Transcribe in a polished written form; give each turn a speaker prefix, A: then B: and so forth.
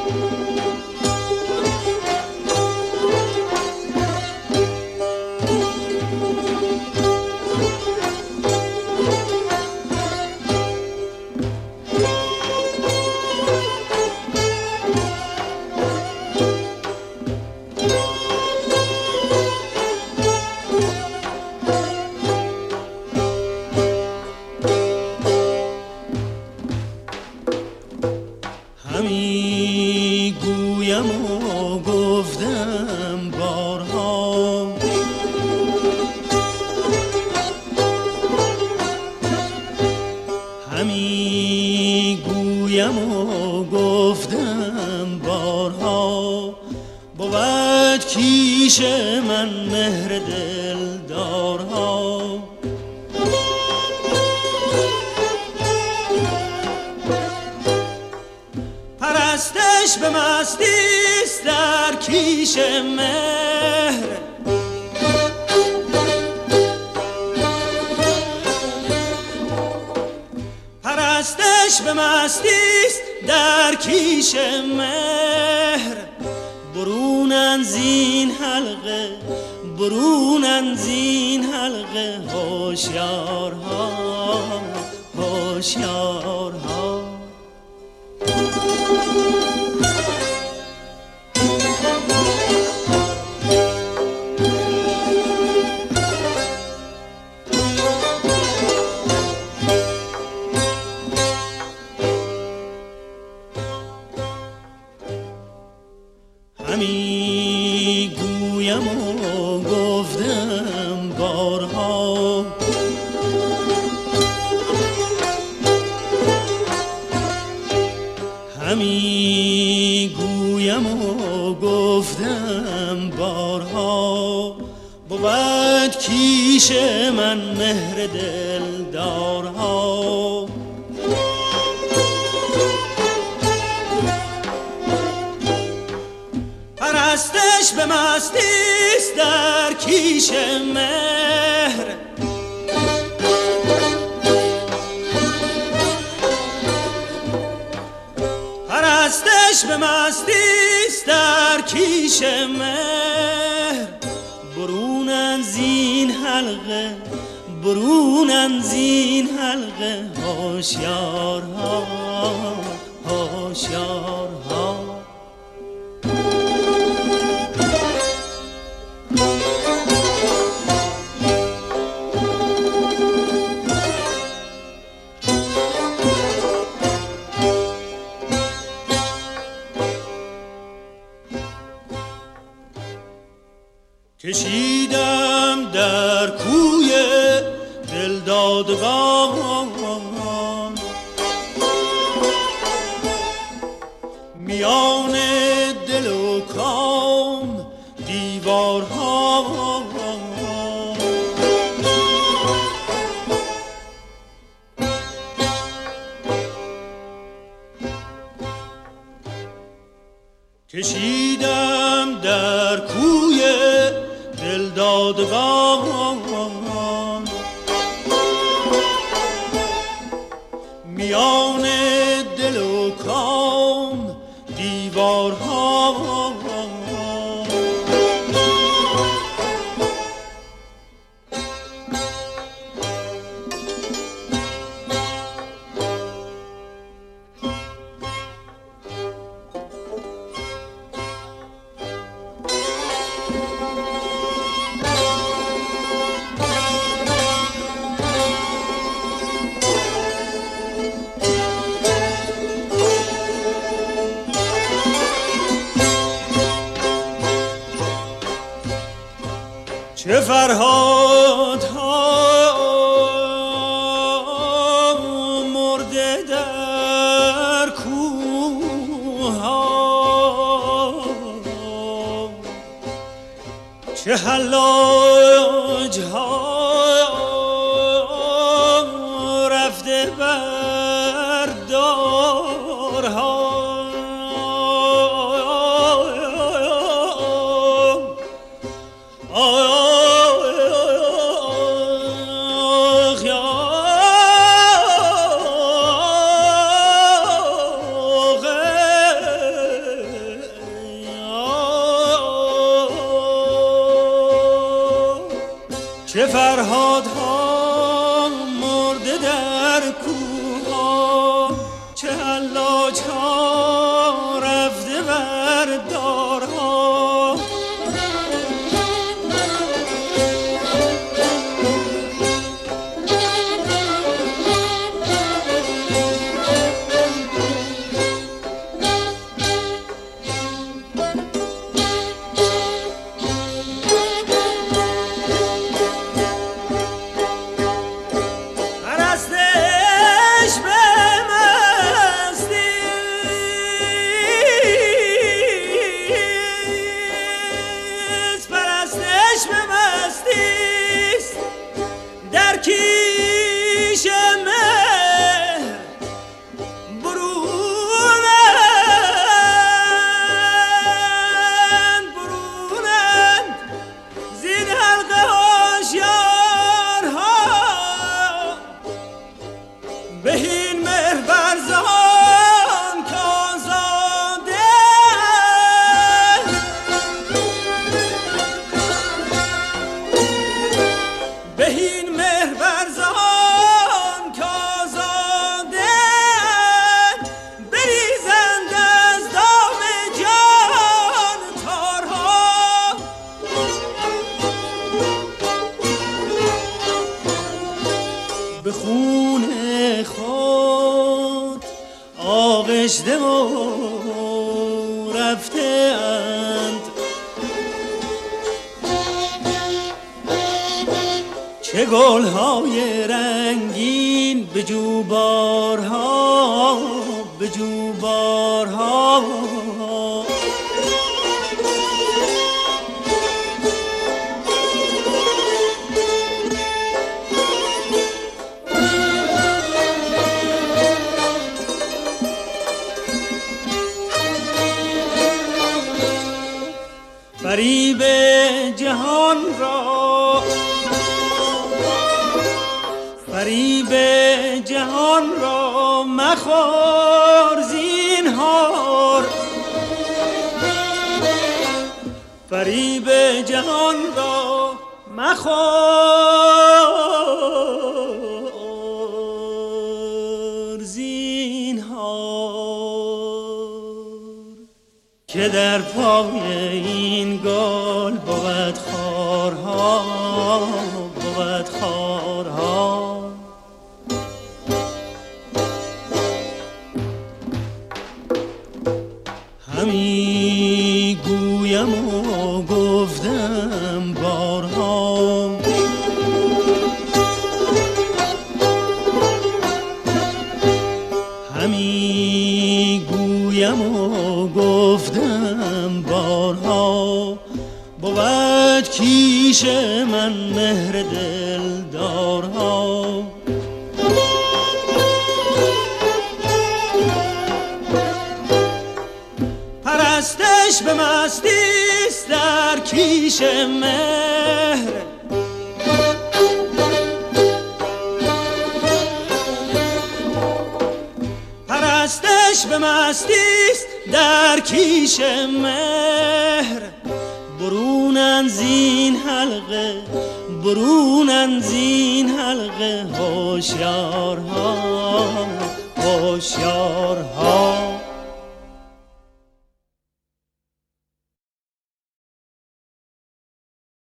A: همی گویم و گفتم بارها، همی گویم و گفتم بارها، بود کیش من مهر دلدارها. پرستش به مستیست در کیش مهر، پرستش به مستیست در کیش مهر. برونن زین حلقه، برونن زین حلقه، هوشیارها هوشیارها. همی گویم و گفتم بارها، همی گویم و گفتم بارها، بود کیش من مهر دلدارها. پرستش به مستیست در کیش مهر، پرستش به مستیست در کیش مهر. برونن زین حلقه، برونن زین حلقه، هوشیارها هوشیارها. کشیدم در کوی دلدادگان، میان دل و کام دیوارها. کشیدم در کوی دلدادگان، میان دل و کام دیوارها. چه فرهادها مرده در کوه‌ها، چه حلاجها رفته بر دارها. چه فرهادها مرده در کوها، چه حلاجها رفته بر دارها. به خون خود آغشته و رفته اند، چه گلهای رنگین به جوبارها، به جوبارها. فریب جهان را، فریب جهان را مخور زینهار، فریب جهان را مخور زینهار، که در پای این گل بود خارها، بود خارها. همی گویم و گفتم بارها، همی گویم و گفتم بارها، بود کیش من مهر دلدارها. پرستش به مستیست در کیش مهر، پرستش به مستیست در کیش مهر. برونن زین حلقه، برونن زین حلقه هوشیارها، هوشیارها.